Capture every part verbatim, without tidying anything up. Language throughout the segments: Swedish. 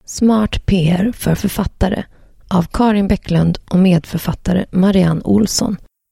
Smart P R för författare av Karin Bäcklund och medförfattare Marianne Olsson.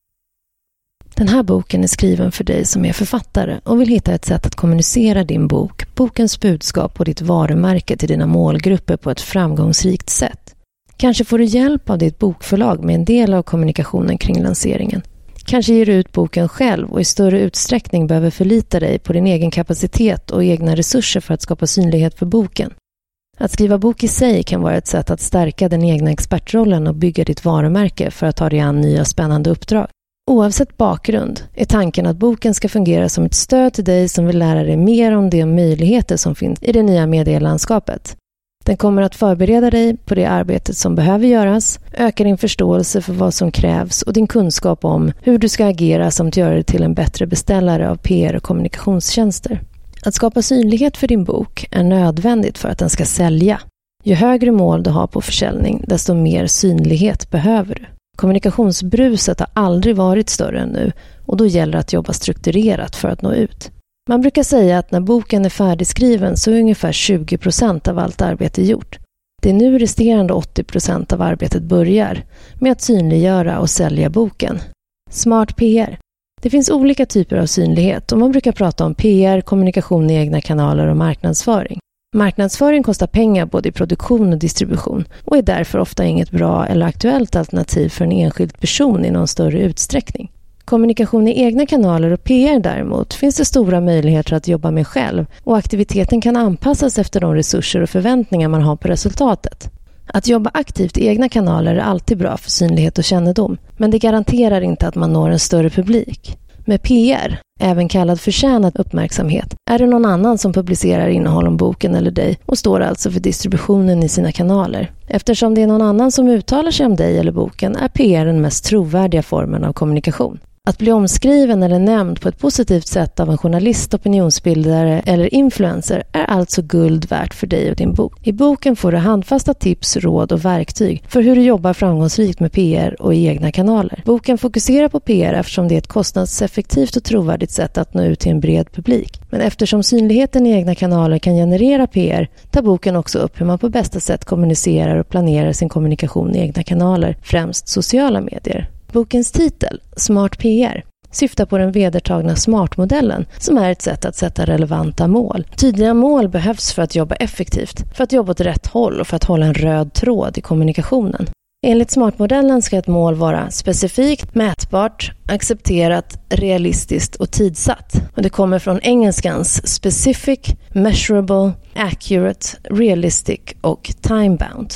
Den här boken är skriven för dig som är författare och vill hitta ett sätt att kommunicera din bok, bokens budskap och ditt varumärke till dina målgrupper på ett framgångsrikt sätt. Kanske får du hjälp av ditt bokförlag med en del av kommunikationen kring lanseringen. Kanske ger du ut boken själv och i större utsträckning behöver förlita dig på din egen kapacitet och egna resurser för att skapa synlighet för boken. Att skriva bok i sig kan vara ett sätt att stärka den egna expertrollen och bygga ditt varumärke för att ta dig an nya spännande uppdrag. Oavsett bakgrund är tanken att boken ska fungera som ett stöd till dig som vill lära dig mer om de möjligheter som finns i det nya medielandskapet. Den kommer att förbereda dig på det arbetet som behöver göras, öka din förståelse för vad som krävs och din kunskap om hur du ska agera samt göra dig till en bättre beställare av P R och kommunikationstjänster. Att skapa synlighet för din bok är nödvändigt för att den ska sälja. Ju högre mål du har på försäljning, desto mer synlighet behöver du. Kommunikationsbruset har aldrig varit större än nu och då gäller det att jobba strukturerat för att nå ut. Man brukar säga att när boken är färdigskriven så är ungefär tjugo procent av allt arbete gjort. Det är nu resterande åttio procent av arbetet börjar med att synliggöra och sälja boken. Smart P R. Det finns olika typer av synlighet och man brukar prata om P R, kommunikation i egna kanaler och marknadsföring. Marknadsföring kostar pengar både i produktion och distribution och är därför ofta inget bra eller aktuellt alternativ för en enskild person i någon större utsträckning. Kommunikation i egna kanaler och P R däremot finns det stora möjligheter att jobba med själv och aktiviteten kan anpassas efter de resurser och förväntningar man har på resultatet. Att jobba aktivt i egna kanaler är alltid bra för synlighet och kännedom, men det garanterar inte att man når en större publik. Med P R, även kallad förtjänad uppmärksamhet, är det någon annan som publicerar innehåll om boken eller dig och står alltså för distributionen i sina kanaler. Eftersom det är någon annan som uttalar sig om dig eller boken är P R den mest trovärdiga formen av kommunikation. Att bli omskriven eller nämnd på ett positivt sätt av en journalist, opinionsbildare eller influencer är alltså guld värt för dig och din bok. I boken får du handfasta tips, råd och verktyg för hur du jobbar framgångsrikt med P R och i egna kanaler. Boken fokuserar på P R eftersom det är ett kostnadseffektivt och trovärdigt sätt att nå ut till en bred publik. Men eftersom synligheten i egna kanaler kan generera P R tar boken också upp hur man på bästa sätt kommunicerar och planerar sin kommunikation i egna kanaler, främst sociala medier. Bokens titel, Smart P R, syftar på den vedertagna SMART-modellen som är ett sätt att sätta relevanta mål. Tydliga mål behövs för att jobba effektivt, för att jobba åt rätt håll och för att hålla en röd tråd i kommunikationen. Enligt SMART-modellen ska ett mål vara specifikt, mätbart, accepterat, realistiskt och tidsatt. Och det kommer från engelskans specific, measurable, accurate, realistic och time-bound.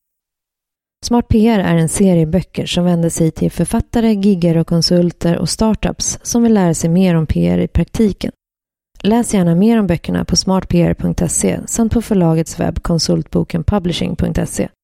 Smart P R är en serie böcker som vänder sig till författare, gigger och konsulter och startups som vill lära sig mer om P R i praktiken. Läs gärna mer om böckerna på smart p r punkt se samt på förlagets webb konsultboken publishing punkt se.